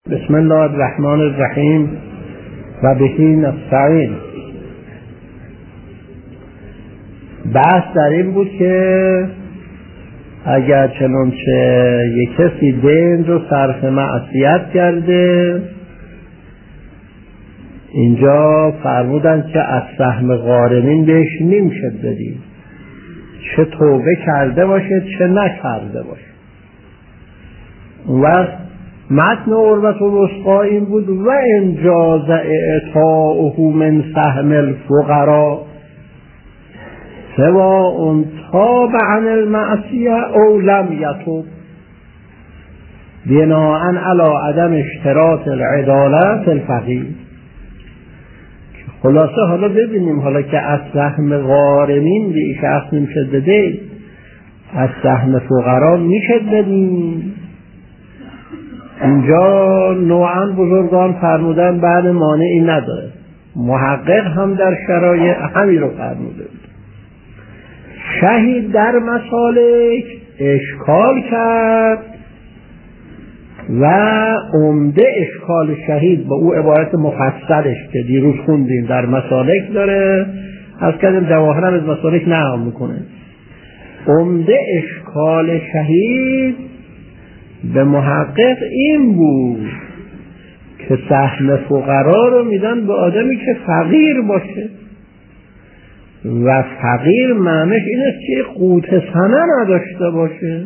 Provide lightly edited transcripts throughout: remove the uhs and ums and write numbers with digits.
بسم الله الرحمن الرحیم و بهی نستعین. بحث در این بود که اگر چنانچه یک کسی دین رو صرف معصیت کرده، اینجا فرمودن که از سهم غارمین بهش نمیشه بدید، چه توبه کرده باشه چه نکرده باشه. و متن عروة الوثقی این بود: و ان جاز اعطاؤه من سهم الفقراء سواء تاب عن المعصیه او لم یتوب بناء علی عدم اشتراط العدالة فی الفقیر. خلاصه حالا ببینیم، حالا که از سهم غارمین به این شخص نمیشه داده، از سهم فقرا میشه بدیم. اینجا نوعا بزرگان فرمودن بعد مانعی نداره. محقق هم در شرایع همین رو فرموده بود. شهید در مسالک اشکال کرد و عمده اشکال شهید با او عبارت مفصلش که دیروز خوندیم در مسالک داره، از کردیم جواهر از مسالک نقل میکنه. عمده اشکال شهید به محقق این بود که سهم فقرا رو میدن به آدمی که فقیر باشه، و فقیر معنیش این است که قوت سنه نداشته باشه.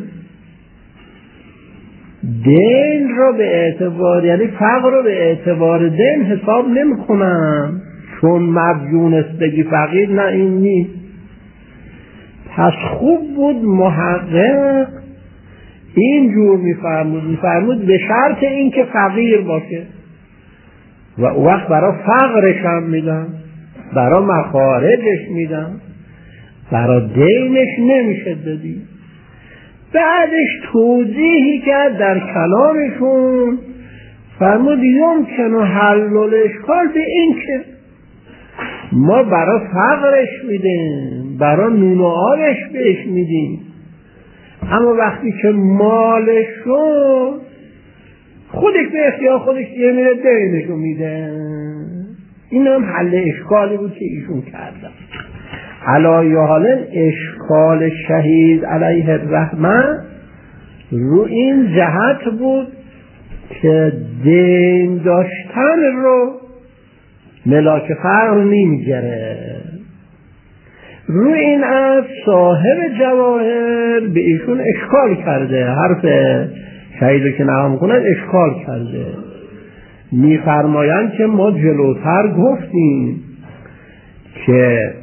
دین رو به اعتبار، یعنی فقر رو به اعتبار دین حساب نمی کنن، چون مدیون است بگی فقیر، نه این نیست. پس خوب بود محقق اینجور میفرمود به شرط این که فقیر باشه، و او وقت برای فقرش هم میدن، برای مخارجش میدن، برای دینش نمیشه دادی. بعدش توضیحی کرد در کلامشون، فرمود یمکن حل الاشکال به این که ما برای فقرش میدیم، برای نون و آبش بهش میدیم، اما وقتی که مالشو خودش به اختیار خودش دیگه میره دینشو میده. این هم حل اشکالی بود که ایشون کردن. علایه حالا اشکال شهید علیه الرحمه رو این جهت بود که دین داشتن رو ملاک فقر نمیگره. روی این از صاحب جواهر به ایشون اشکال کرده، حرف شهید رو که نقل میکنن اشکال کرده. میفرمایند که ما جلوتر گفتیم که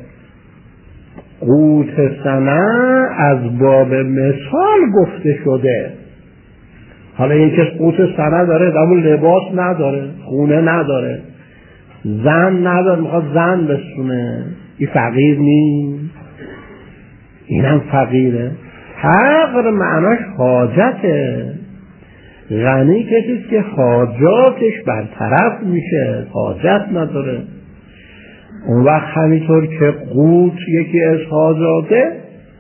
قوت سنه از باب مثال گفته شده. حالا این که قوت سنه داره اما لباس نداره، خونه نداره، زن نداره، میخواد زن بسونه، این فقیر نیست؟ اینم فقیره. فقر معناش حاجته. غنی کسی که حاجاتش برطرف میشه، حاجت نداره. اون وقت همینطور که قوت یکی از حاجاته،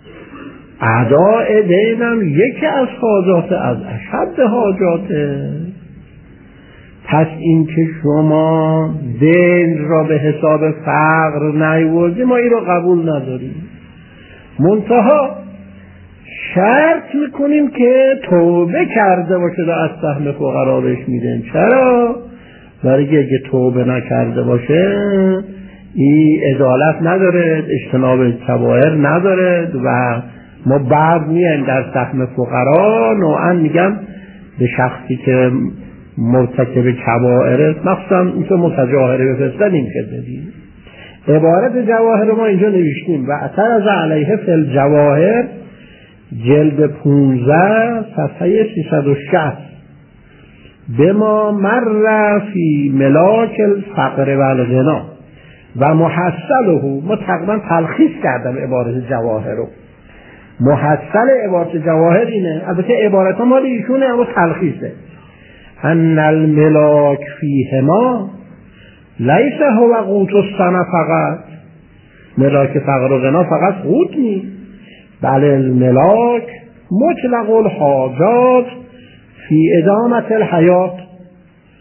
اداء دینم یکی از حاجاته، از اشد حاجاته. پس این که شما دین را به حساب فقر نیوردی، ما این را قبول نداریم. منتها شرط میکنیم که توبه کرده باشه و از سهم فقرا بهش میدن. چرا؟ برای اگه توبه نکرده باشه این عدالت نداره، اجتناب کبائر نداره، و ما بعد میایم در سهم فقرا نوعا میگم به شخصی که مرتکب کبائر، مخصوصا این که متجاهره بفرستن، این که بدیم. عبارت جواهر ما اینجا نوشتیم: و اثر از علیه فی الجواهر جلد 15 صفحه 360 به ما مر فی ملاک الفقر و الغنا و محصله. ما تقریبا تلخیص کردم عبارت جواهر رو. محصل عبارت جواهر اینه، البته عبارت ها مال ایشونه اما تلخیصه: ان الملاک فیهما لیس هو قوت السنه فقط. ملاک فقر و غنا فقط قوت نیست، بله الملاک مطلق الحاجات فی ادامت الحیات.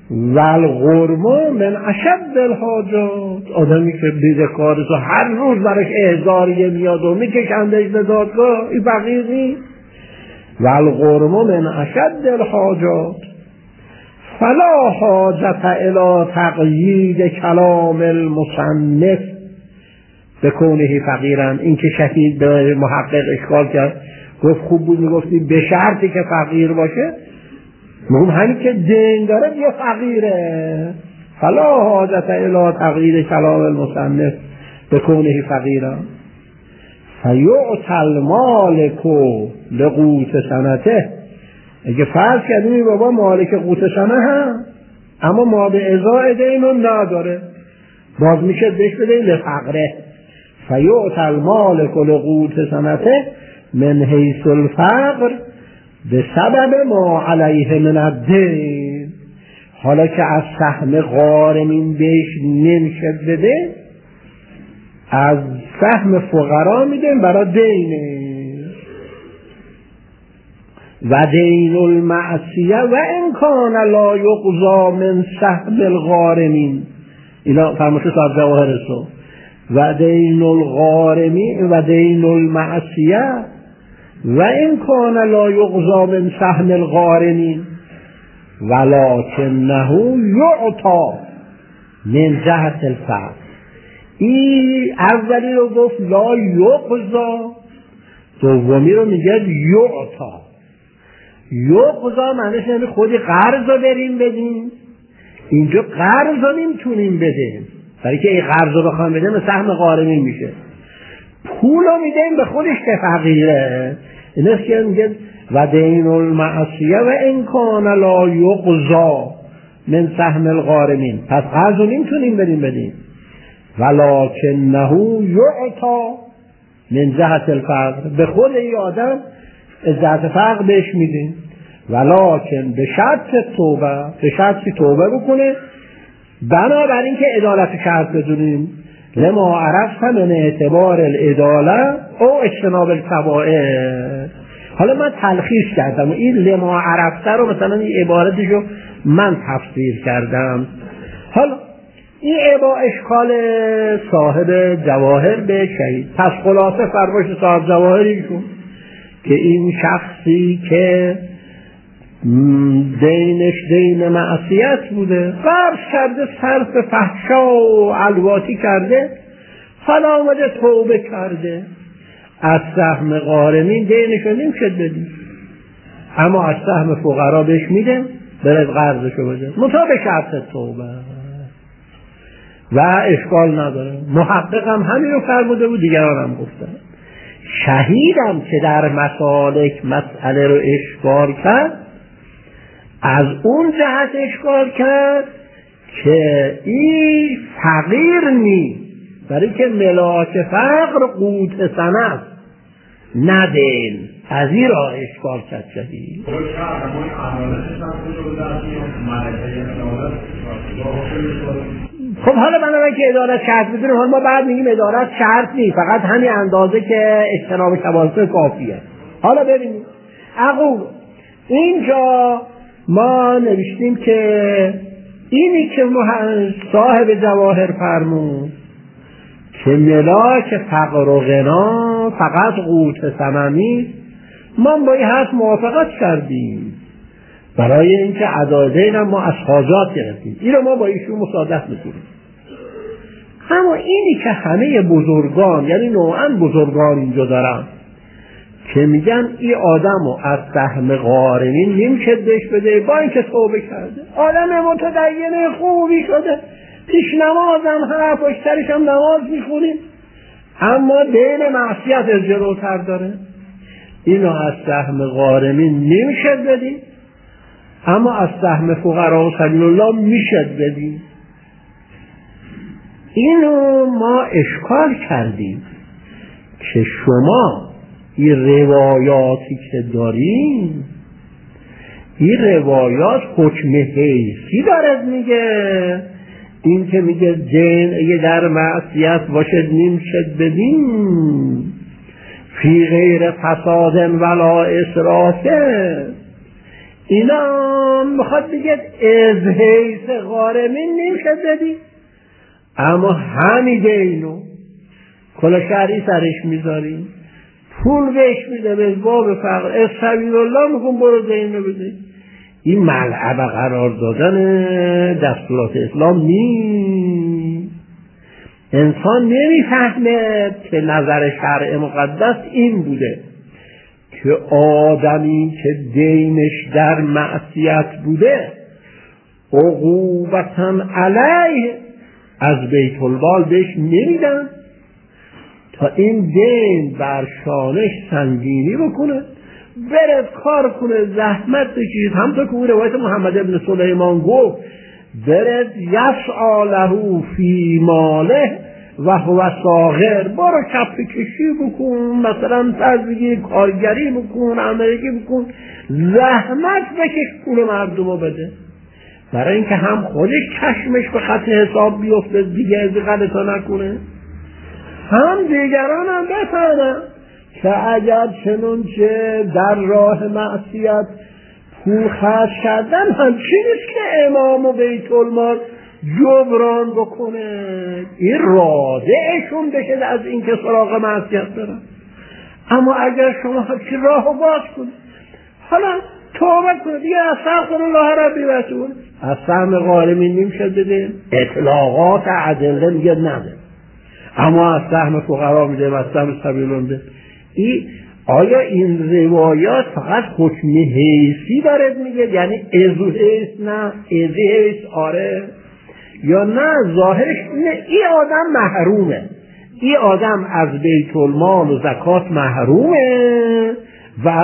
والغرم من اشد الحاجات، آدمی که بدهکاره هر روز براش احضاریه میاد و میکشندش به دادگاه، این فقیر نیست. والغرم من اشد الحاجات فلا حاجت الی تقیید کلام المصنف بکونه فقیرا. این که شهید به محقق اشکال کرد، گفت خوب بود میگفتی به شرطی که فقیر باشه، مهم همین که دین داره یه فقیره. فلا حاجت الی تقیید کلام المصنف بکونه فقیرا فیعطی المالک لقوت سنته. اگه فرض کردیم بابا مالک قوت سنه هم، اما ما به ازای دینو نداره، باز میشه بهش بدهیم لفقره. فیعطی المالک لقوت سنته من حیث الفقر به سبب ما علیه من الدین. حالا که از سهم غارمین بهش نمیشه بده، از سهم فقرا میدیم برای دینه. و دین المعصیه و امکان لا یقضا من سهم الغارمین. اینا فرموشه صاحب جواهر سو. و دین الغارمین و دین المعصیه و امکان لا یقضا من سهم الغارمین ولکنه یعطا من جهت الفقر. این اولی رو گفت لا یقضا، دومی رو میگه یعطا. یقضا معنیش یعنی خودی قرض رو بریم بدیم، اینجا قرض رو نمیتونیم بدیم، برای که این قرض رو بخوام بدیم به سهم غارمین میشه. پول رو میدیم به خودش که فقیره. این است که میگه و دین المعصیه و امکان لا یقضا من سهم الغارمین، پس قرض رو نمیتونیم بدیم ولکنه یعطا من جهت الفقر. به خود این آدم از جهت فقر بهش میدیم، ولکن به شرط توبه، به شرطی توبه بکنه. بنابراین که عدالت شرط بدونیم لما عرفت من اعتبار العداله او اجتناب الکبائر. حالا من تلخیص کردم این لما عرفته رو، مثلا این عبارتشو من تفسیر کردم. حالا این اشکال صاحب جواهر به شهید. پس خلاصه فرمایش صاحب جواهریشون که این شخصی که دینش دین معصیت بوده، فرض کرده صرف فحشا و الواتی کرده، حالا آمده توبه کرده، از سهم غارمین دینش رو نمیشه بدیم، اما از سهم فقرا بهش میده برد قرضشو بده مطابق شرط توبه و اشکال نداره. محقق هم همین رو فرموده بود، دیگران هم گفتن. شهیدم که در مسالک مسئله رو اشکال کرد، از اون جهت اشکال کرد که این فقیر نیست، برای که ملاک فقر قوت سنه ندین، از این را اشکال کرد شهید. خب حالا بنابراین که ادارت شرط بدونیم، حالا ما بعد میگیم ادارت شرط نیست، فقط همین اندازه که اجتناب کبائر کافیه. حالا ببینیم اقول اینجا ما نوشتیم که اینی که صاحب جواهر فرمود که ملاک فقر و غنا فقط قوت ثمنی، ما با این حرف موافقت کردیم برای اینکه ادای هم ما از حاجات گرفتیم، این رو ما با ایشون مصادف میکنیم. اما اینی که همه بزرگان، یعنی نوعا بزرگان اینجا دارن که میگن این آدم رو از سهم غارمین نمیشه بهش بده، با اینکه توبه کرده، آدم متدین خوبی شده، پیش نمازم هست، پشترش هم نماز میخونیم، اما دین معصیت از جلوتر داره، اینو از سهم غارمین نمیشه بدیم، اما از سهم فقرا و سبیل الله میشه بدیم. اینو ما اشکال کردیم که شما این روایاتی که داریم، این روایات حکم حیثی دارد میگه، این که میگه دین اگه در معصیت باشد نمیشد بدیم فی غیر فساد ولا اسرافه، اینا میخواد بگید از حیث غارمین نمیشه بدی، اما همیده اینو کلاشهری سرش میذاریم، پول بهش میده به باب فقر، از سبیل الله میکن برو دینو بده. این ملعب قرار دادن دستورات اسلام نیست. انسان نمیفهمه که نظر شرع مقدس این بوده که آدمی که دینش در معصیت بوده عقوبتاً علیه از بیت المال بهش نمیدن تا این دین بر شانش سنگینی بکنه، برد کار کنه، زحمت بکشید. همطور که اون روایت محمد ابن سلیمان گفت برد یسعی له فی ماله و هو صاغر، برو کف کشی بکن، مثلا تزویگی کارگری بکن، عملگی بکن، زحمت بکش، پول مردم رو بده، برای اینکه هم خودش چشمش به خط حساب بیفته دیگه از غلطا نکنه، هم دیگران هم بفهمن که اگر چنانچه در راه معصیت پول خرج کردن همچی نیست که امام و بیت المال جبران بکنه، این رادعشون بشه از این که سراغ معصیت برن. اما اگر شما که راهو باز کنید، حالا توبه کنید دیگه، استغفر الله ربی و اتوب، از سهم غارمین نمیشه بده، اطلاقات ادله میگه نده، اما از سهم فقرا میده و از سهم سبیلون میده. آیا این روایات فقط حکم حیثی داره میگه، یعنی ازو حیث نه ازی حیث آره، یا نه ظاهرش نه این آدم محرومه، این آدم از بیت المال و زکات محرومه و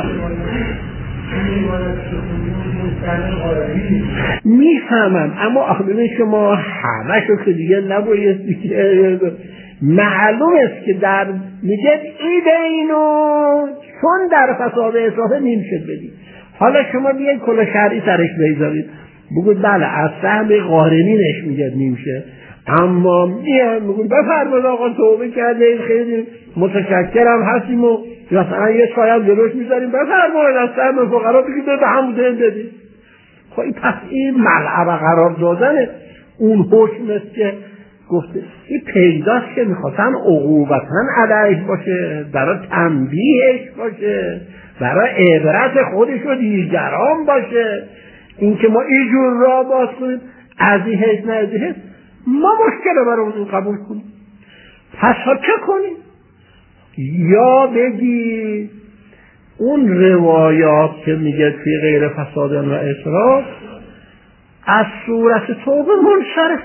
میفهمم، اما آخرین شما همه شو که دیگه نباید دیگه معلوم است که در میگه ای دینو چون در فساد اصلاحه نمیشه بدید. حالا شما بیاید کلا شرعی سرش بگذارید بگید بله از سهم غارمینش میگه نمیشه، اما میگید بفرمایید آقا توبه کرده خیلی متشکرم هستیم و مثلا یه شاید جلوش میذاریم بفرمایید از سهم فقرا بگید به همون دین بدید. خب پس این ملعب قرار دادن اون حکم است که گفته این پیداست که میخواستن عقوبتاً علیه باشه، برای تنبیهش باشه، برای عبرت خودش و دیگران باشه. این که ما اینجور را باز کنیم ازیهش نه ازیهش، ما مشکل برای اون قبول کنیم. پس ها چه کنیم؟ یا بگی اون روایات که میگه توی غیر فسادن و اسراف از صورت توبه منصرف،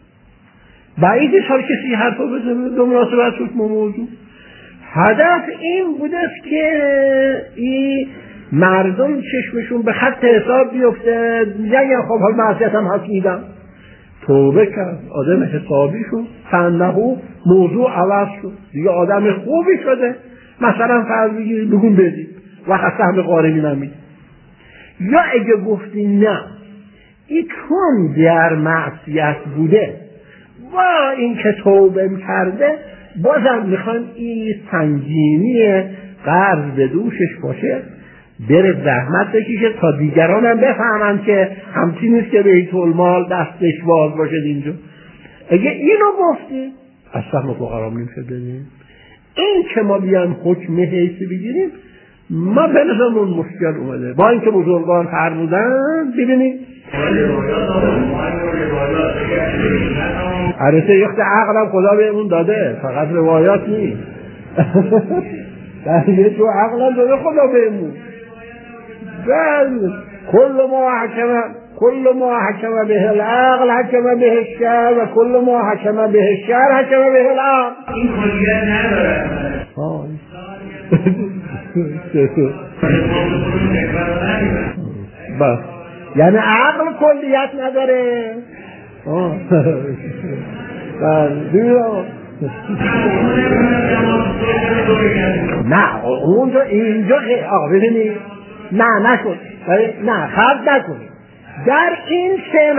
بعیدی سال کسی حرفا بزنه دو مناسبت شد موضوع. هدف این بوده است که این مردم چشمشون به خط حساب بیفته، یعنی خب حال معصیت هم هست میدم، توبه کرد آدم حسابی شد، فنهو موضوع عوض شد، دیگه آدم خوبی شده، مثلا فرض بگیرید بگون بدید و سهم غارمین هم میدید. یا اگه گفتی نه این چون در معصیت بوده و این که توبه کرده، بازم میخوان این سنگینی قرض به دوشش باشه، بره زحمت بکشه تا دیگران هم بفهمن که همچین نیست که بیت المال دستش باز باشه اینجا. اگه اینو گفتی از سهم فقرا نمیشه بدیم. این که ما بیان حکم حیثی بگیریم، ما بنظرمون مشکل اومده، با اینکه بزرگان فرمودن ببینید عرصه یخت عقلم خدا بهمون داده، فقط روایات نیست. یه تو عقلم داده خدا بهمون. بله كل ما حكم به العقل حكم به الشرع و كل ما حكم به الشرع حكم به العقل. این کلیت نداره. بس یعنی عقل کلیت نداره. نه اونجا اینجا ببینید نه نکن، نه خرد نکنید در این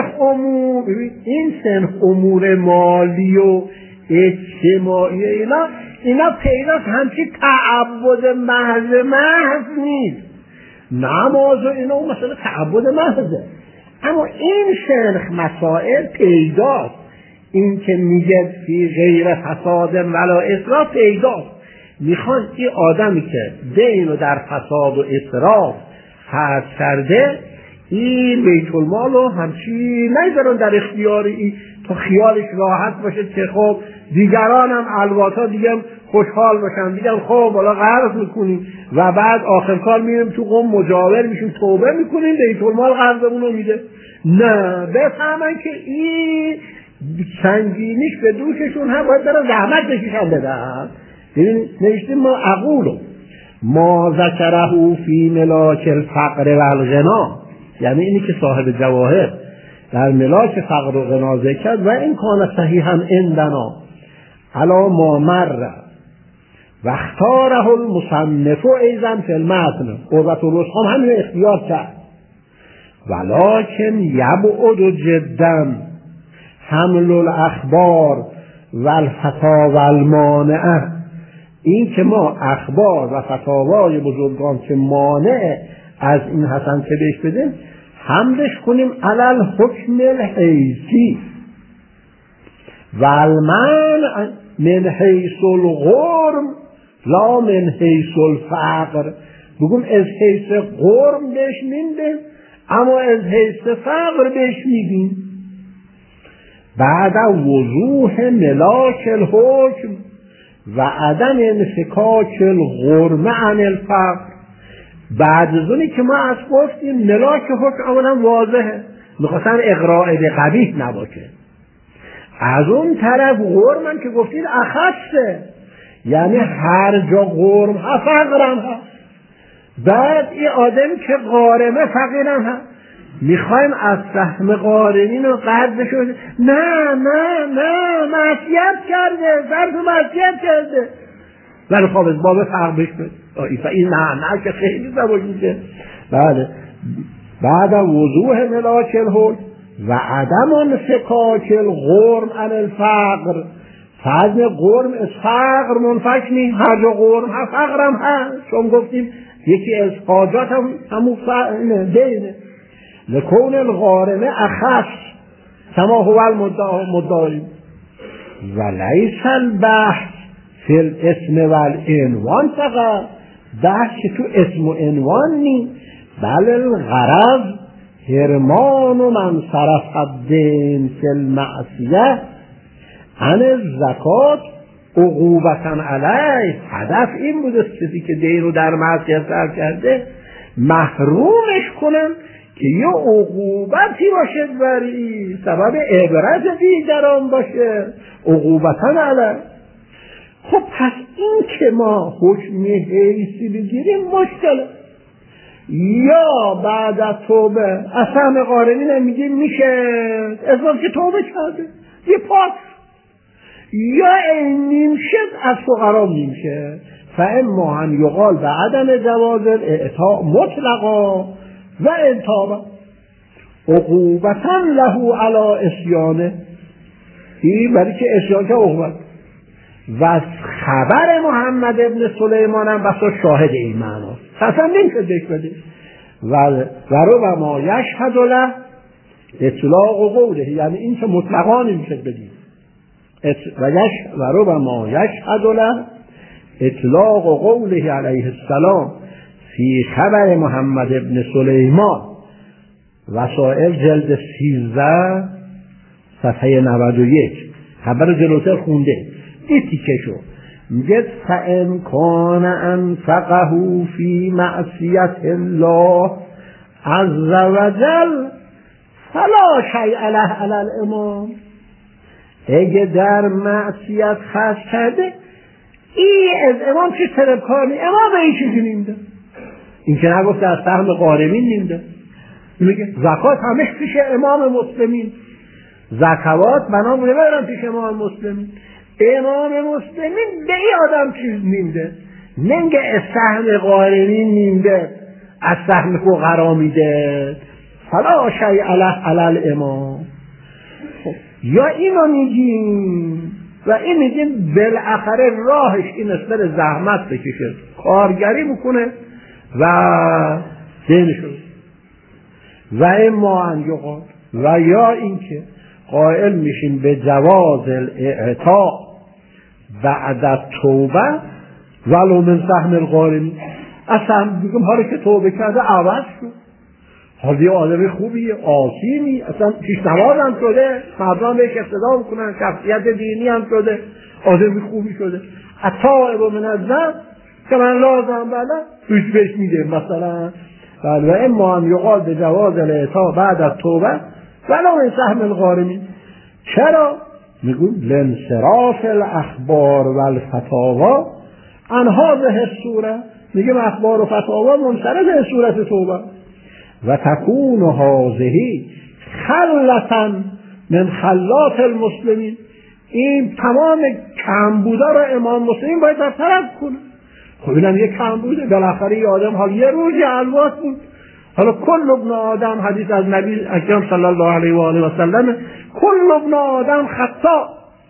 سن امور مالی و اجتماعی اینا پیداست همچی تعبد محض نیست. نماز و اینا مثلا تعبد محضه. اما این شرخ مسائل پیداست، این که میگه فی غیر فساد ولا اسراف پیداست. میخوان این آدمی که دین رو در فساد و اسراف خرج کرده این بیت المال رو همچی نگذارن در اختیار این تا خیالش راحت باشه که خب دیگران هم الواتا دیگه خوشحال باشن، دیگه خب بالا قرض میکنیم و بعد آخر کار میریم تو قوم مجاور میشیم توبه میکنیم بیت المال قرضمون رو میده. نه، بفهمن که این سنگینیش به دوششون هم باید برای زحمت بکشن بدن. ببین نوشتیم ما اقولو ما ذکره فی ملاک الفقر و الغنا، یعنی اینی که صاحب جواهر در ملاک فقر و غنا ذکر کرد و این کان صحیحا عندنا علی ما مر و اختاره المصنف ایضا فی المتن. قربت الرسخام همین اختیار کرد. ولکن یبعد جدا حمل الاخبار و الفتاوی المانعه، این که ما اخبار و فتاوای بزرگان که مانع از این حسن که بهش بدیم حملش کنیم علی الحکم الحیثی و المنع من حیث الغرم لا من حیث الفقر. بگم از حیث غرم بهش میدیم اما از حیث فقر بهش میدیم. بعد وضوح ملاک الحکم و عدم انفکاک الغرم عن الفقر. بعد از اونی که ما از گفتیم ملاک حکم اولا واضحه، میخواستن اقراء به قبیح نباشه. از اون طرف غرم هم که گفتید اخصه، یعنی هر جا غرم ها فقرم هست. بعد این آدم که غارمه فقیرم هست، میخوایم از سهم غارمین و قرض شده. نه نه نه معصیت کرده، ظرف معصیت کرده ولی خب از باب فرق بشته این نه که خیلی نباشید. بله. بعد وضوح ملاک الحکم و عدم انفکاک الغرم عن الفقر. فضل غرم از فقر منفک نیم، هر جا غرم ها فقرم هست، چون گفتیم یکی از حاجات هم همون دینه. لکون الغارمه اخص کما هو المدعی و لیس البحث فی الاسم والعنوان. فقط بحث تو اسم و عنوان نی، بل الغرض حرمان من صرف الدین فی المعصیه عن الزکات عقوبتا علیه. هدف این بود کسی که دین رو در معصیت صرف کرده محرومش کنن که یه عقوبتی باشه بری سبب عبرت دیگران باشه عقوبتا علیه. خب پس این که ما حکم حیثی بگیریم مشکله. یا بعد از توبه از سهم غارمین هم میگیم میشه اسمم که توبه کرده یه پاک، یا این نیمشه از فقرا نیمشه. فاما هم یقال به عدم جواز اعطاء مطلقا و انتابا عقوبتا له علی اسیانه. این برای که اسیان که عقوبت. و خبر محمد ابن سلیمان هم بسا شاهد این معناست، اصلا نمیشه ذکر بده. و رو ما یشهد له اطلاق قوله، یعنی این که مطلقا نمیشه بدیم. و رو ما یشهد له اطلاق قوله علیه السلام فی خبر محمد ابن سلیمان وسائل جلد 13 صفحه 91 خبر جلوتر خونده. این تیکه شو میگه فَإِنْ كَانَ أَنْفَقَهُ فِي مَعْصِيَةِ اللَّهِ عَزَّ وَجَلَّ فَلَا شَيْءَ لَهُ عَلَى الْإِمَامِ. اگه در معصیت خرج کرده این از امام چه طلبکار نی، امام به این چیزی نیمده. این که نگفته از سهم غارمین نیمده، میگه زکات همش پیش امام مسلمین، زکوات بنا میبرن پیش امام مسلمین. امام مسلمین به این آدم چیز نیمده، نمیگه از سهم غارمین نیمده از سهم فقرا میده. فلا شیء له علی الامام. یا اینو میگیم و این میگیم بالاخره راهش این است بره زحمت بکشه، کارگری بکنه و دینشو و اما ان یقال و یا اینکه قائل میشیم به جواز الاعطاء بعد التوبه ولو من سهم الغارمی. اصلا میگم حالا که توبه کرده عوض شد، حالا یه آدم خوبیه، آسیمی، اصلا پیشنهاد هم شده، مردم بهش اقتدا میکنن، شخصیت دینی هم شده، آدم خوبی شده. التائب من الذنب کمن لازم بله توش بهش میده مثلا. و اما هم یقال به جواز الاعطاء بعد از توبه ولو من سهم الغارمین. چرا؟ میگون لانصراف الاخبار و الفتاوا عن هذه الصوره. میگم اخبار و فتاوا منصرف به صورت توبه و تکون هذه خلة من خلات المسلمین. این تمام کمبودا رو امام مسلم باید برطرف کنه. خب اینم یک کمبوده، بالاخره یه آدم حال یه روزی الواس بود. حالا کل ابن آدم، حدیث از نبی اکرم صلی الله علیه و آله و سلم، کل ابن آدم خطا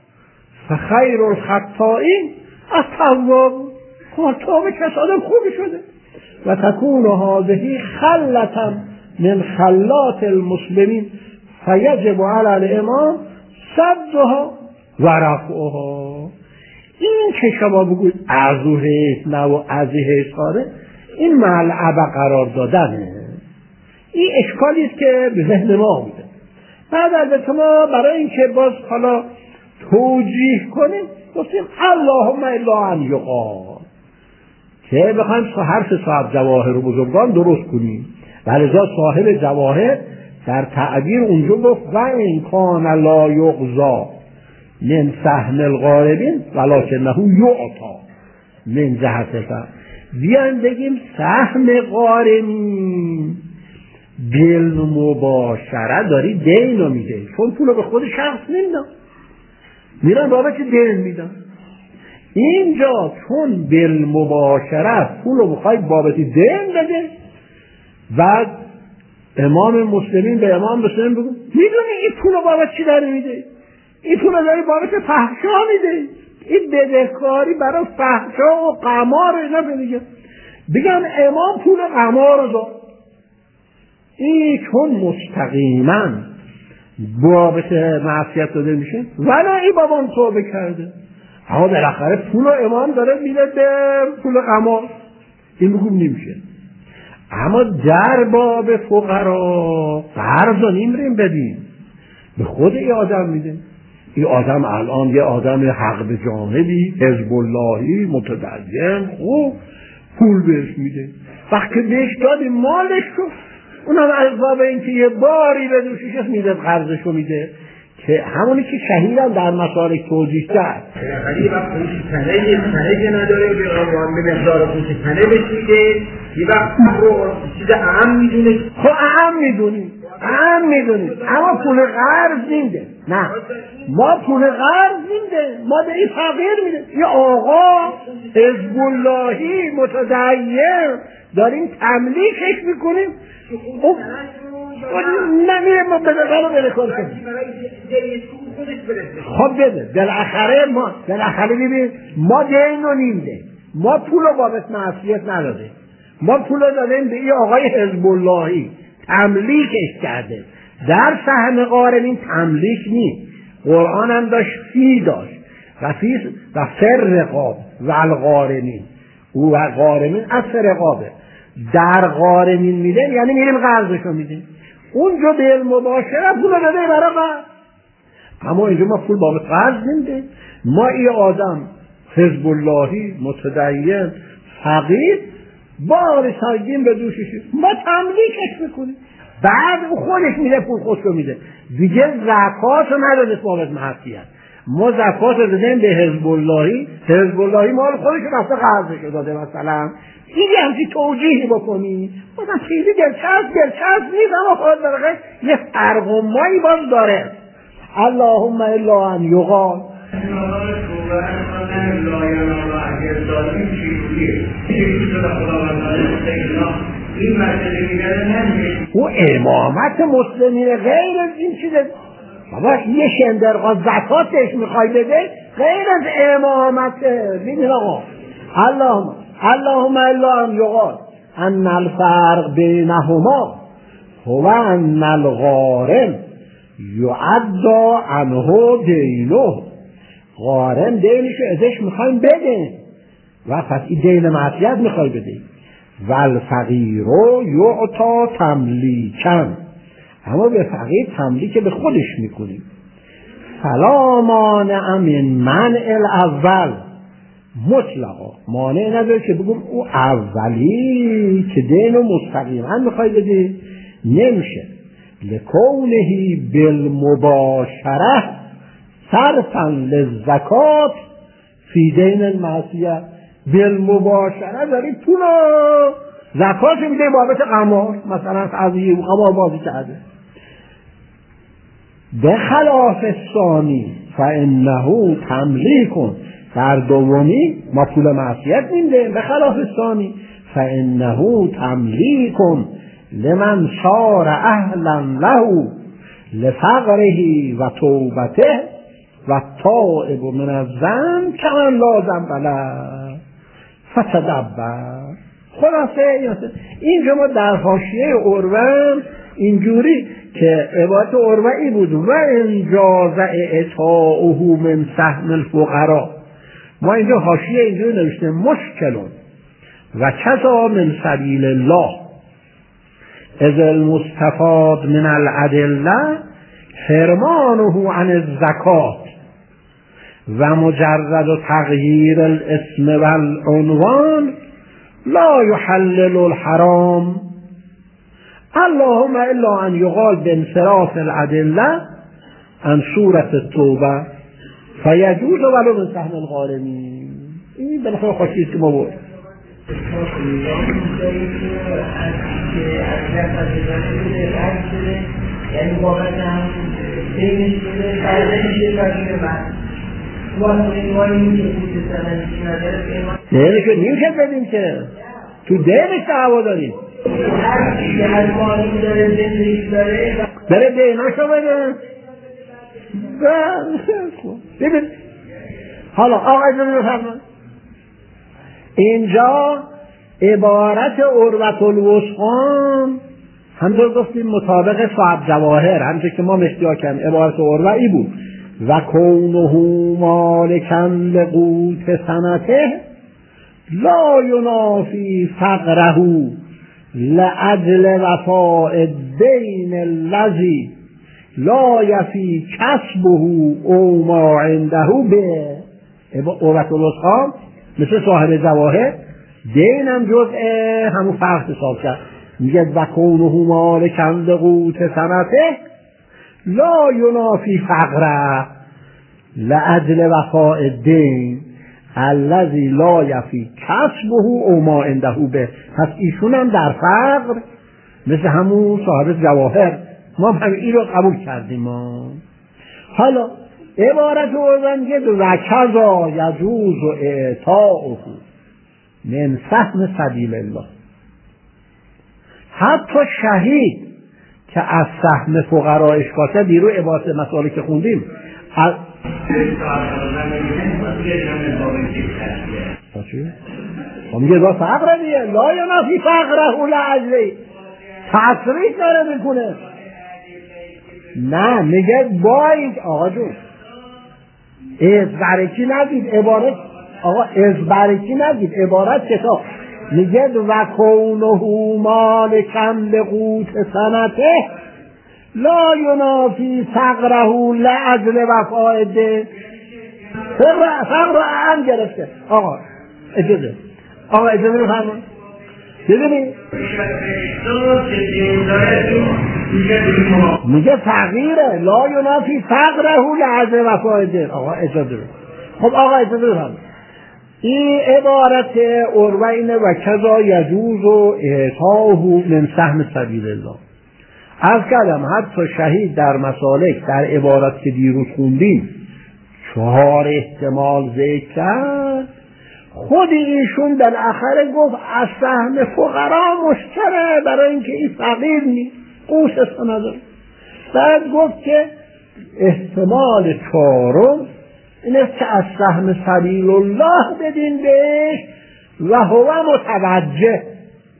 فخیر الخطائین التواب. خب توبه کس آدم خوبی شده. و تکون هذه خلة من خلات المسلمین فیجب علی الامام صدها و رفعها. این که شما بگوید ارزو حیث نه و ازی حیث خاره، این ملعبه قرار دادنه. این اشکالی است که به ذهن ما میده. بعد البته ما برای اینکه باز حالا توجیه کنیم گفتیم اللهم الا ان یقال، که بخوایم حرف صاحب جواهر و بزرگان درست کنیم. ولذا صاحب جواهر در تعبیر اونجا گفت و این کان لا یغزا من سهم الغاربین ولکنه یعطا من جهت فهم. بیان بگیم سهم غارمین بالمباشره داری دین رو میده، چون پول رو به خود شخص نمیدن، میرن بابت دین میدن. اینجا چون بالمباشره پول رو بخوای بابت دین بده، بعد امام مسلمین به امام مسلمین بگو میدونی این پول رو بابت چی داری میده؟ این پول رو داری بابت فحشا میده، این بدهکاری برای فحشا و قمار اینا بگم. بگم امام پول قمار رو داد، این چون مستقیما بابت معصیت داده میشه ولی این بابام توبه کرده، اما بالاخره پول امام داره میده به پول قمار، این بگم نمیشه. اما در باب فقرا قرض رو نمیریم بدیم، به خود این آدم میده. این آدم الان یه آدم حق به جانبی حزب اللهی متدین خوب پول بهش میده، وقتی بهش دادی مالش رو اونم از باب اینکه یه باری به دوشش میده قرضشو میده، که همونی که شهیدم در مسالک توضیح کرد. یه وقت پوشی تنه نداره به مقدار پوشی تنه بهش میده، یه وقت رو چیز اهم میدونه. خب اهم میدونیم اما پول قرض نمیده. نه ما پول قرض نمیده، ما به این فقیر میده. یه آقا حزب اللهی متدین داریم تملیکش میکنیم، نمیره ما بدهکار رو بده کنیم. خب بده بالاخره ببین ما دین رو نمیده، ما پول رو بابت معصیت نداده، ما پول رو دادیم به این آقای حزب اللهی تملیکش کرده. در سهم غارمین تملیک نیست، قرآن هم داشت فی داشت و فر رقاب و الغارمین، او غارمین از رقابه در غارمین میده، یعنی میریم قرضشو میدیم. اونجا به المباشره پول داده برای قرض، اما اینجا ما پول بابت قرض نمیده. ما این آدم حزب اللهی متدین فقیر بار سنگین به دوشش ما تملیکش میکنیم، بعد او خودش میده پول خودشو میده دیگه. زکات رو نداده بابت معصیت، ما زکات رو دادیم به حزب اللهی، حزب اللهی مال خودش رفته قرضش داده. مثلا این همچی توجیهی بکنی مثلا خیلی دلچسب نیست، اما خود برقه یه فرق و مایی باز داره. اللهم الا ان یقال او امامت مسلمین غیر از این چیزه. بابا یه شندرغا زکاتش میخوای بده غیر از امامته. ببین آقا اللهم الا ان یقال ان الفرق بینهما هو ان الغارم یعدا عنه دینه، غارم دینشو ازش میخوایم بده و پس این دین معصیت میخوای بده. و الفقیر یعطا تملیکن، اما به فقیر تملیک به خودش میکنیم. فلا مانع من منع الاول مطلقا، مانع نداره که بگم او اولی که دین رو مستقیما میخوای بده نمیشه. لکونه بالمباشره صرفا للزکات فی دین المعصیه، بالمباشره داری پول رو زکات میده بابت قمار، مثلا از قمار بازی کرده. به خلاف ثانی فانه تملیک، در دومی ما پول معصیت میده. به خلاف ثانی فانه تملیک لمن صار اهلا له لفقره و توبته و تائب من الذنب کمن لا ذنب له فتدبر. خلاصه اینجا ما در حاشیه عروه اینجوری که عبارت عروه ای بود و انجاز اعطاؤه من سهم الفقراء، ما اینجا حاشیه اینجوری نوشته مشکلون و کذا من سبیل الله اذ المستفاد من الادله حرمانه عن الزکات و مجرد تغییر الاسم والعنوان لا يحلل الحرام اللهم الا ان يقال بانصراف الادله عن صورت التوبه فیجوز ولو من سهم الغارمین. این بالاخره خاصی است که ما بود یعنی واقعا هم بینش بوده فرزنش فرزنش نه که نمیشه بدیم که تو دینش دعوا داریم، داره دیناشو بده. ببین حالا آقا اجازه بفرمایید، اینجا عبارت عروة الوثقی همطور گفتیم مطابق صاحب جواهر، همطور که ما مشتیا کردیم عبارت عروة ای بود و کونه مالکا لقوت سنته لا ینافی فقره لأجل وفاء الدین الذی لا یفی کسبه او ما عنده به. عروة الوثقی مثل صاحب جواهر دینم جزء همون فرق حساب کرد، میگه و کونه مالکا لقوت سنته لا ینافی فقره لأجل وفاء الدین الذی لا یفی کسبه او ما عنده به. پس ایشون هم در فقر مثل همون صاحب جواهر، ما هم این رو قبول کردیم. ما حالا عبارت رو میگه و کذا یجوز اعطاؤه من سهم سبیل الله، حتی شهید که از سهم فقرایش کاسه دیرو عبارت مسائلی که خوندیم میگه با فقر دیگه لا ینافی فقره لأجله تصریح داره میکنه. نه میگه باید آقا جون ازبرکی نگید عبارت، آقا ازبرکی نگید عبارت کتاب میگه و کونه مالکا لقوت سنته لا ینافی فقره لأجل وفاء الدین. فقر هم گرفته. آقا اجازه بفرمایید ببینید میگه فقیره لا ینافی فقره لأجل وفاء الدین. آقا اجازه بفرمایید. خب آقا اجازه بفرمایید، این عبارت عروة اینه و کذا یجوز اعطاؤه من سهم سبیل الله. از کلم حتی شهید در مسالک در عبارت که دیروز خوندیم 4 احتمال ذکر کرد، خود ایشون بالاخره گفت از سهم فقرا مشتره برای اینکه این فقیر نیست قوشش نداره. بعد گفت که احتمال 4 این است که از سهم سبیل الله بدین بهش و هو متوجه،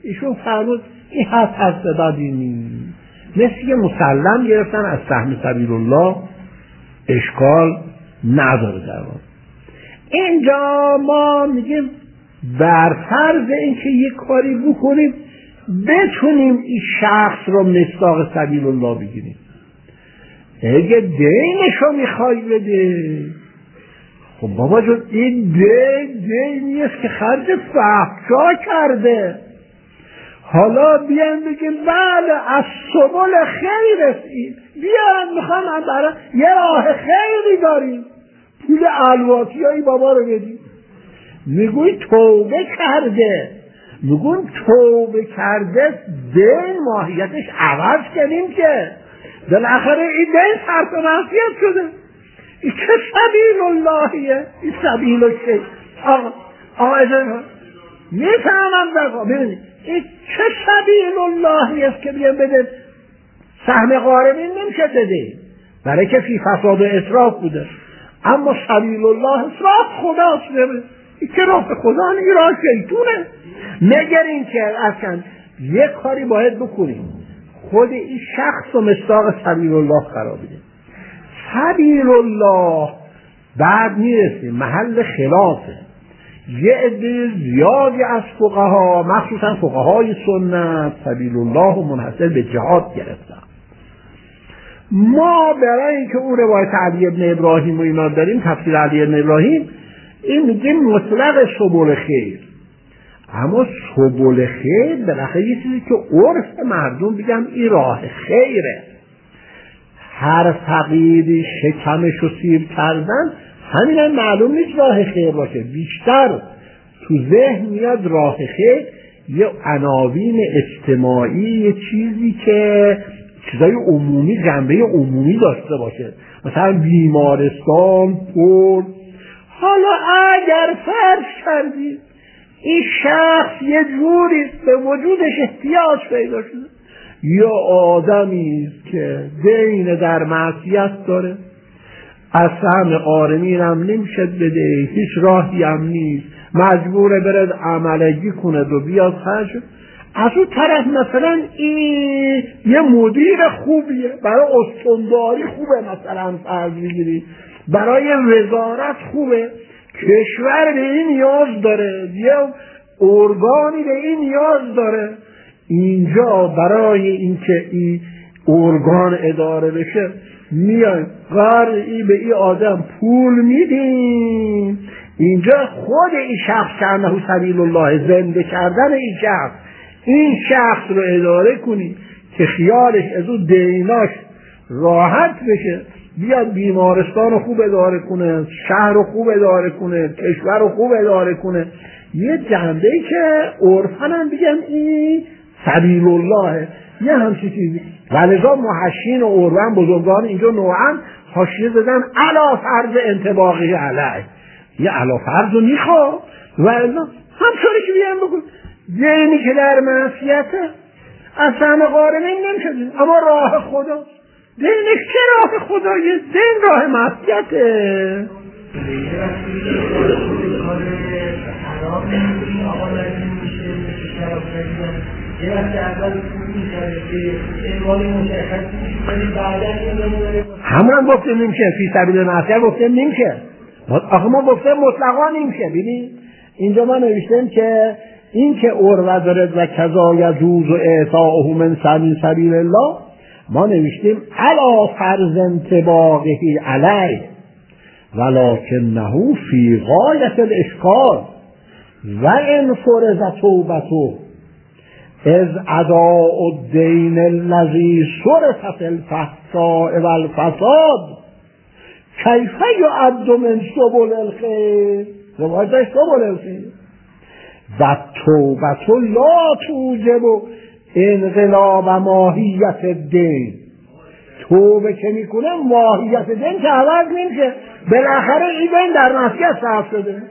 ایشون فرمود این حد بدی نیست، مثل که مسلم گرفتن از سهم سبیل الله اشکال نداره. در واقع اینجا ما میگیم بر فرض اینکه یک کاری بکنیم بتونیم این شخص رو مصداق سبیل الله بگیریم. اگه دینشو میخوای بده، خب بابا جون این دینی است که خرج فحشا کرده، حالا بیان بگیم بله از سبل خیر است، بیان میخوام برای یه راه خیری داریم، پول الواتی های بابا رو بدیم، میگوی توبه کرده، میگون توبه کرده دین ماهیتش عوض کنیم که بالاخره این دین صرف معصیت شده. این چه سبیل اللهیه؟ این سبیل الشیء. آقا اجازه میفهمم بگو ببینید این چه سبیل اللهی است که بیان بده سهم غارمین نمیشه بده، برای که فی فساد و اسراف بوده، اما سبیل الله اسراف خداست. ببین این که راه خدا نیست، راه شیطونه. نگرین که اصلا یک کاری باید بکنیم خود این شخص و مصداق سبیل الله قرار بدیم. سبیل الله بعد میرسیم محل خلافه. یه عده زیادی از فقها مخصوصا فقهای سنت سبیل الله و منحصر به جهاد گرفتن. ما برای اینکه اون روایت علی ابن ابراهیم و اینا داریم، تفسیر علی ابن ابراهیم، این میگیم مطلق سبل خیر، اما سبل خیر بالاخره یه چیزی که عرف مردم بگم این راه خیره. هر فقیری شکمشو سیر کردن همین معلوم نیست راه خیر باشه، بیشتر تو ذهن میاد راه خیر یه عناوین اجتماعی، یه چیزی که چیزای عمومی، جنبه عمومی داشته باشه، مثلا بیمارستان، پول. حالا اگر فرض کردید این شخص یه جوری به وجودش احتیاج پیدا شده، یا آدمی است که دین در معصیت داره، از سهم غارمین هم نمیشه بده، هیچ راهی هم نیست، مجبوره بره عملگی کنه و بیاد خرج. از اون طرف مثلا این یه مدیر خوبیه، برای استانداری خوبه، مثلا فرض بگیری برای وزارت خوبه، کشور به این نیاز داره، یه ارگانی به این نیاز داره. اینجا برای اینکه این ارگان اداره بشه میان قرعی به این آدم پول میدیم. اینجا خود این شخص که انه سبیل الله، زنده کردن این شخص رو اداره کنی که خیالش از اون دیناش راحت بشه، بیاد بیمارستان رو خوب اداره کنه، شهر رو خوب اداره کنه، کشور رو خوب اداره کنه. یه جنبه‌ای که عرفاً هم بگن این سبیل الله، یه همچین چیزی. ولذا محشین و عربان بزرگان اینجا نوعاً حاشیه زدن علا فرض انطباقی علیه، یه علا فرض رو میخواد و الا همطوری که بیان بکن دینی که در معصیته از سهم غارمین نمیشه، اما راه خدا دینش که راه خدایه، دین راه معصیته. همون گفتیم نمیشه، فی سبیل معصیت گفتیم نمیشه، آخه ما گفتیم مطلقا نمیشه. ببین اینجا ما نوشتیم که این که عروه دارد و کذا یجوز و اعطاؤه من سبیل الله، ما نوشتیم علا فرض انطباقه علیه ولکنه فی غایت الاشکال و ان فرض توبته از اداء الدین الذی صرف فی الفحشاء والفساد کیف یعد من سبل الخیر، روایتش سبل الخیر و توبته لا توجب انقلاب ماهیت الدین. توبه که میکنه ماهیت دین که عوض نمیشه، بالاخره این دین در معصیت صرف شده.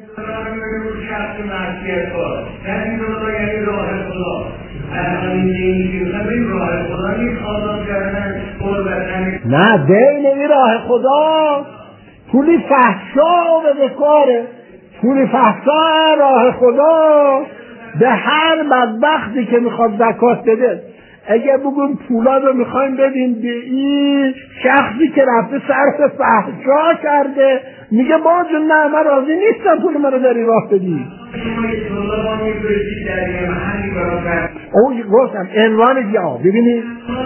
نه دین این راه خدا، پولی فحشا و به کاره، پولی فحشا راه خدا، به هر بدبختی که میخواد زکات بده، اگه بگیم پولا رو میخوایم بدیم به این شخصی که رفته صرف فحشا کرده، میگه باز نه من راضی نیستم پول من رو داری راه بدی. اون گفتم عنوان دیگه ببینید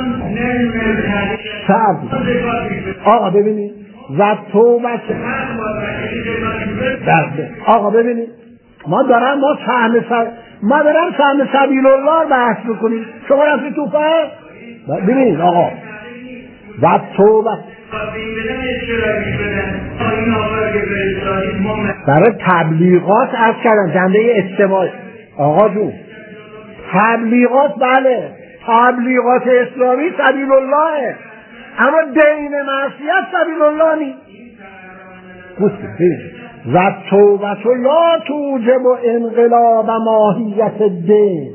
آقا ببینید و توبت آقا ببینید ما دارم فهم سبیل الله بحث بکنیم، شما رفتی تو فهم ببینید آقا و توبت برای تبلیغات عرض کردم جنبه اجتماعی. آقا جون تبلیغات بله تبلیغات اسلامی سبیل الله، اما دین معصیت سبیل الله نیست. و توبت لا توجب انقلاب ماهیت الدین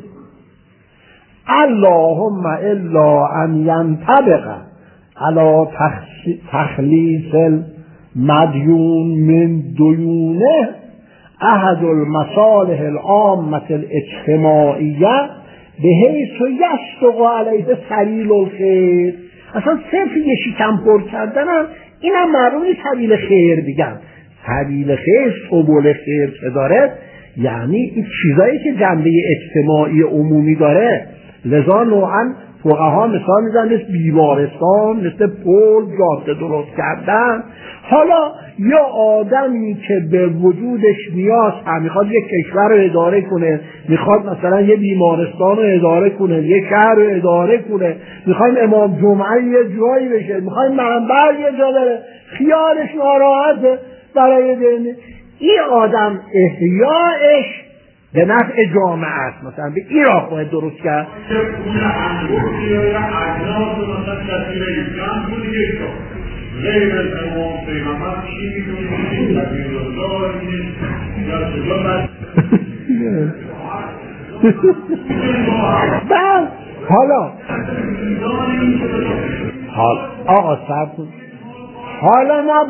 اللهم الا ان ینطبق على تخلیص المدیون من دیونه احد المصالح العامة الاجتماعیه بحیث یصدق علیه سبیل الخیر. اصلا صرف یه شکم پر کردنم اینم معلوم نیست سبیل خیر دیگم. سبیل خیر سبل خیر که داره یعنی این چیزایی که جنبه اجتماعی عمومی داره. لذا نوعا فقها مثال میزن مثل بیمارستان، مثل پل، جاده درست کردن. حالا یا آدمی که به وجودش نیاز هم میخواد یک کشور رو اداره کنه، میخواد مثلا یه بیمارستان رو اداره کنه، یه شهر رو اداره کنه، میخوایم امام جمعه یه جایی بشه، میخوایم منبر یه جا بره، خیالش ناراحته برای دینه، این آدم احیایش به نفع جامعه است. مثلا به این راه باید درست کرد. حالا آقا صبر کن. حالا ما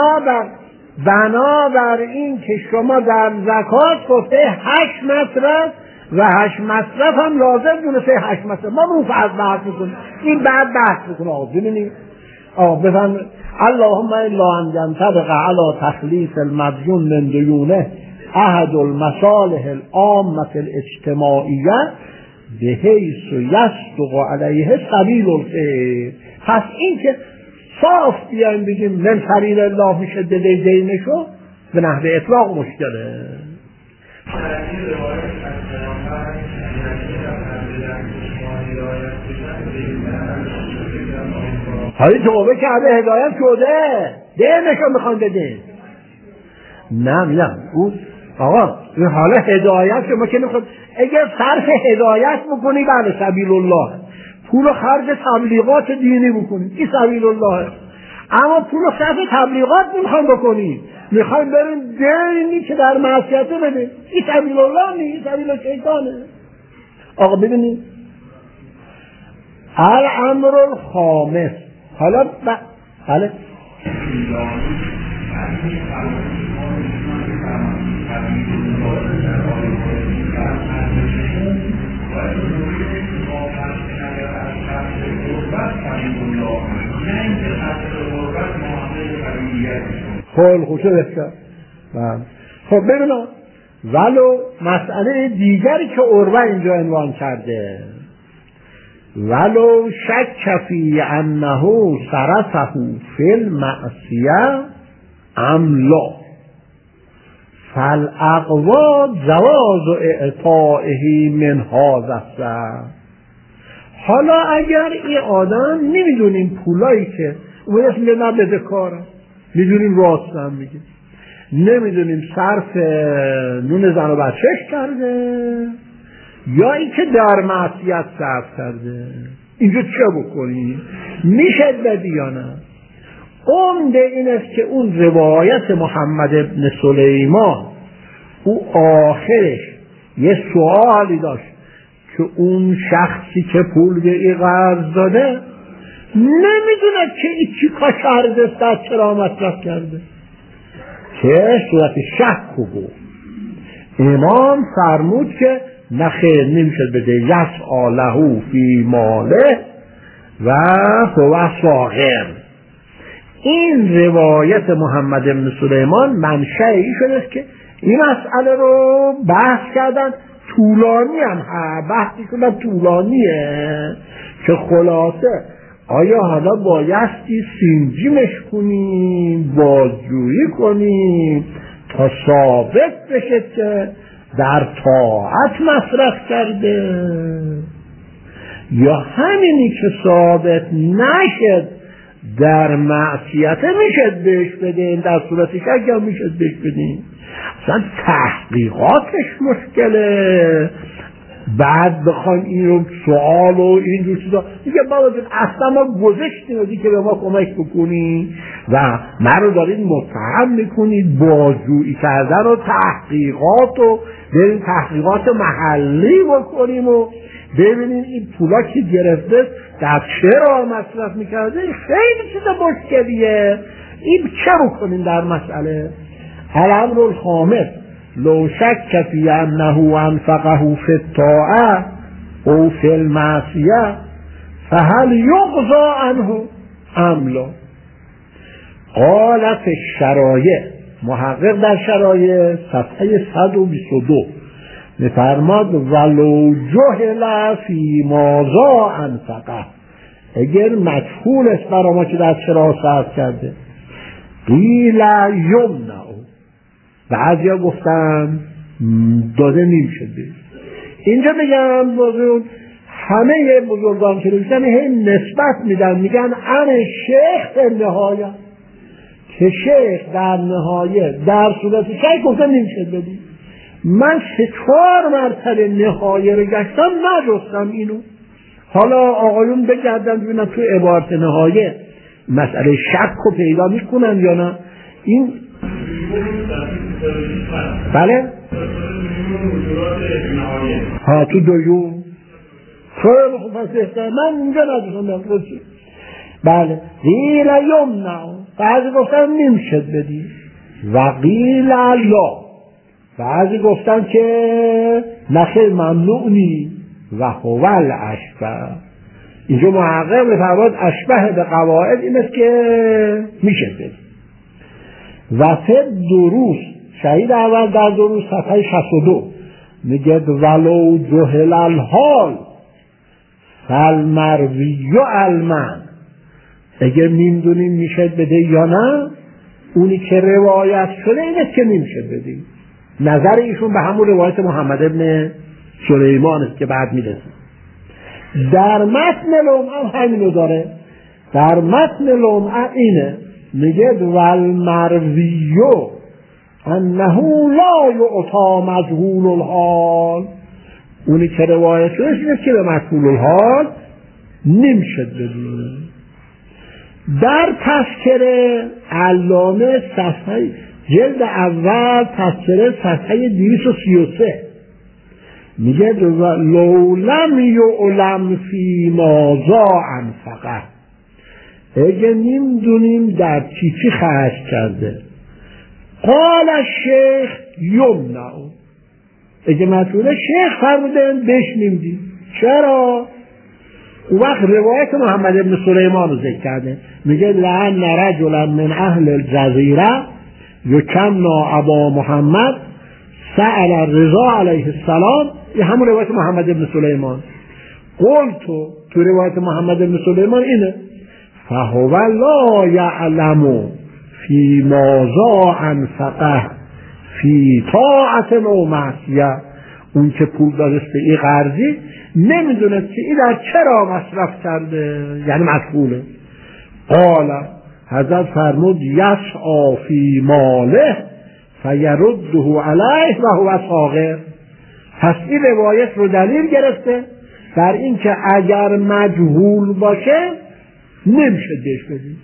بنابر این که شما در زکات گفته 8 مصرف و 8 مصرف هم لازم دونسته 8 مصرف، ما رو فرض بحث میکنیم، این بعد بحث میکنه. آقا ببینید بفهم اللهم الا ان ينطبق على تخلیص المدیون من دیونه احد المصالح العامة الاجتماعیه بحیث یصدق علیه سبیل الخیر. پس این که صاف بیایم بگیم من سبیل الله میشه دینشو به نحو اطلاق مشکله. حالی توبه کرده هدایت شده دینشو میخوان بدین. نه میدم اون آقا این حالا هدایت شما که میخواد اگر صرف هدایت بکنی بله سبیل الله، پول خرج تبلیغات دینی بکنید این سبیل الله، اما پول خرج تبلیغات نمیخوایم بکنید، میخوایم بریم دینی که در معصیته بدیم، این سبیل الله نیست، سبیل شیطانه. آقا ببینید الامر الخامس. حالا بله خیلی خوشه بسکر. خب ببینم ولو مسئله دیگری که عروه اینجا عنوان کرده ولو شک فی انه صرفه فی المعصیه ام لا فالاقوی جواز اعطائه من هذا السبب. حالا اگر این آدم نمیدونیم پولایی که اون اسم نبده کارم، میدونیم راستم میگه، نمیدونیم صرف نون زن و بچهش کرده یا اینکه در معصیت صرف کرده، اینجا چه بکنیم؟ میشه بدی یا نه؟ عمده این است که اون روایت محمد ابن سلیمان او آخرش یه سوالی داشت که اون شخصی که پول به این قرض داده نمیدونه که این چی کار کرده است، چرا مصرف کرده، که صورت شک بود. امام فرمود که نه خیر نمیشد بده. یسعی له فی ماله و هو صاغر. این روایت محمد بن سلیمان منشأ ایشون است که این مسئله رو بحث کردن. طولانی هم بحثی کنن طولانیه که خلاصه آیا حالا بایستی سینجیمش کنیم، بازجویی کنیم تا ثابت بشه که در طاعت مصرف کرده، یا همینی که ثابت نشد در معصیت میشد بهش بدیم، در صورتی که اگر میشد بهش بدیم. اصلا تحقیقاتش مشکله. بعد بخوایم این رو سوال و این جور چیزا میگه بابا جون اصلا ما گذاشتیم که به ما کمک بکنید و ما رو دارید متهم میکنید بازجویی کردن و تحقیقات و بریم تحقیقات محلی بکنیم و ببینیم این پولا که گرفته در چه راه مصرف میکرده. خیلی چیز مشکلیه. این چه بکنیم در مسئله؟ الامر الخامس لو شک فی انه انفقه فی الطاعه او فی المعصیه فهل یقضی عنه ام لا؟ قال فی الشرایع، محقق در شرایع صفحه 122 میفرماد ولو جهل فی ماذا انفقه، اگر مجهول است برای ما که در چرا صرف کرده. قیل یمنع، بعضیا گفتن داده نمیشه. اینجا میگن بزرگ همه بزرگان که نوشتن هی نسبت میدن، میگن ان شیخ در نهایه، که شیخ در نهایه در صورت شیخ گفتن نمیشه بدید. من 3-4 مرتبه نهایه رو گشتم نجستم اینو. حالا آقایون بگردن ببینن تو عبارت نهایه مسئله شک رو پیدا میکنن یا نه. این بله ها تو دویون خیلی خوب پس بهتر. من اینجا نداشتم. بله قیل یمنع، بعضی گفتن نمیشد بدی و قیل لا، بعضی گفتن که نخیر ممنوع نی و هو الاشبه. اینجا محقق میفرماد اشبه به قواعد این است که میشه بدی. و فد دروس شهید اول در دروس صفحه 62 میگه ولو جهل الحال فالمروی علما، اگر میدونیم میشه بده یا نه، اونی که روایت شده اینه که نمیشه بده. نظر ایشون به همون روایت محمد ابن سلیمان است که بعد میرسه. در متن لمعه همینو داره. در متن لمعه اینه میگه والمرویو انه لا یعطی مجهول الحال، اونی که روایت شده اینه که به مجهول الحال نمیشه بدونه. در تذکره علامه صفحه جلد اول تذکره صفحه 233 میگه لو لم یعلم فی ماذا انفقه، اگه نمیدونیم در چی خرج کرده. قال الشیخ یمنع، اگه مسئول شیخ فرمودن بهش نمیدیم. چرا؟ اون وقت روایت محمد ابن سلیمان رو ذکر کرده، میگه لعن رجلا من اهل الجزیره یکمنا ابا محمد سأل الرضا علیه السلام. یه همون روایت محمد ابن سلیمان. قلتو تو روایت محمد ابن سلیمان اینه فهو لا یعلم فی ماذا انفقه فی طاعت و معصیه، اون که پول داشته ای قرضی نمیدونه که این در چرا مصرف کرده، یعنی مسئوله. قال حضرت فرمود یسعی فی ماله فیرده علیه و هو صاغر. پس این روایت رو دلیل گرفته در این که اگر مجهول باشه نمیشه بهش بدید.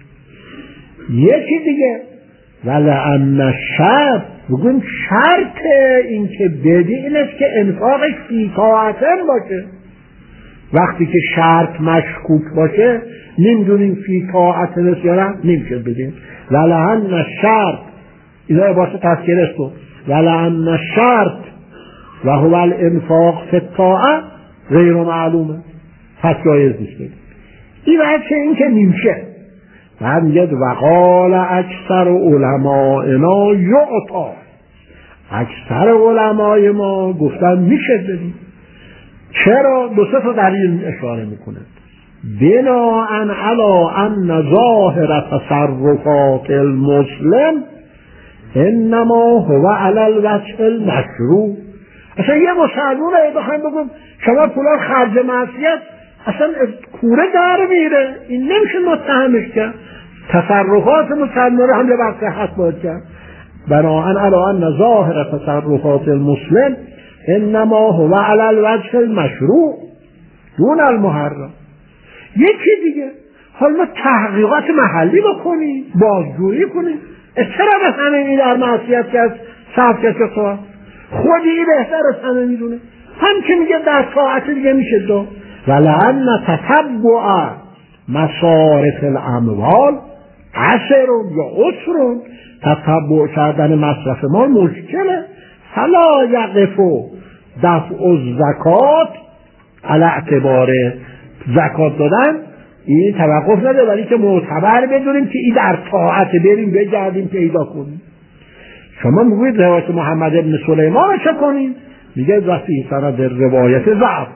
یکی دیگه ولعن الشرط، بگویم شرط این که بدی این است که انفاقش فی طاعتن باشه. وقتی که شرط مشکوک باشه نمیدونیم فی طاعتن است یا نه نمیشه بدیم. ولعن الشرط اینا عبارت تذکره است. ولعن الشرط و هو الانفاق فی الطاعه غیر معلومه، پس جایز نیست. این بچه این که نیمشه بعد میگه وقال اکثر علمائنا یعطا، اکثر علمای ما گفتن میشه بدیم. چرا؟ دو سه تا دلیل اشاره میکنه. بناءً علی ان ظاهر تصرفات المسلم انما هو علی الوجه المشروع. اصلا یه مسلمان رو بخوایم بگم شما فلان خرج معصیت، اصلا کوره در میره، این نمیشه متهمش کرد. تصرفات مسلمان رو هم یه وقت صحت باید کرد. بناءً علی ان ظاهر تصرفات المسلم انما هو علی الوجه المشروع دون المحرم. یکی دیگه حالا ما تحقیقات محلی بکنیم، بازجویی کنیم، چرا به همه این در معصیت که از صرف کسی خودی بهتر از همه میدونه. هم که میگه در طاعت دیگه میشه دو. ولعن تتبع مصارف الاموال عسر یا عسر، تتبع کردن مصرف مال مشکله. فلا یقف دفع الزکات علی اعتبار زکات دادن، این توقف نده، ولی که معتبر بدونیم که این در طاعت بریم بگردیم پیدا کنیم. شما میگوید روایت محمد ابن سلیمان رو چه کنیم؟ میگه وفی سند روایت ضعف.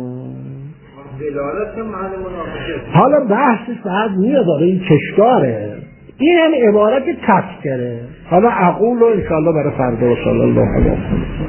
حالا بحثش بعد میاد داره این کشداره، این هم عبارت تذکره. حالا اقول رو انشاءالله برای فردا و صلی الله علیه و سلم.